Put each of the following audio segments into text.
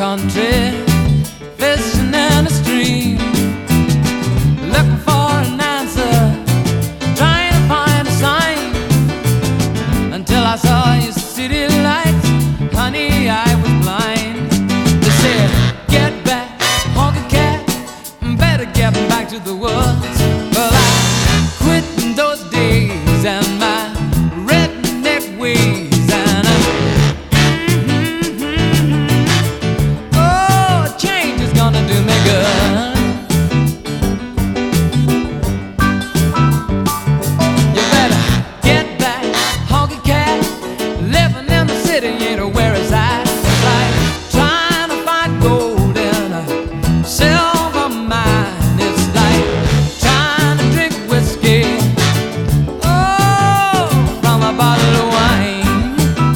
country, fishing in a stream, looking for an answer, trying to find a sign, until I saw your city lights. Honey, I was blind. They said, get back, honky cat, better get back to the woods. Well, I quit in those days and my redneck ways. Do me good. You better get back, honky cat. Living in the city ain't where it's at. It's like trying to find gold in a silver mine. It's like trying to drink whiskey, oh, from a bottle of wine.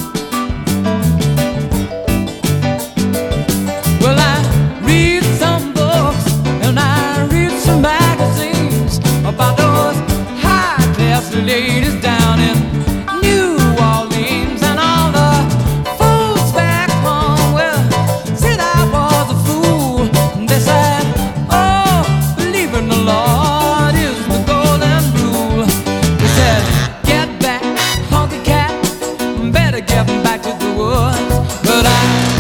Well, I read some books and I read some magazines about those high-class ladies down in New Orleans, and all the fools back home, well, said I was a fool. They said, oh, believe in the Lord is the golden rule. They said, get back, honky cat, better get back to the woods. But I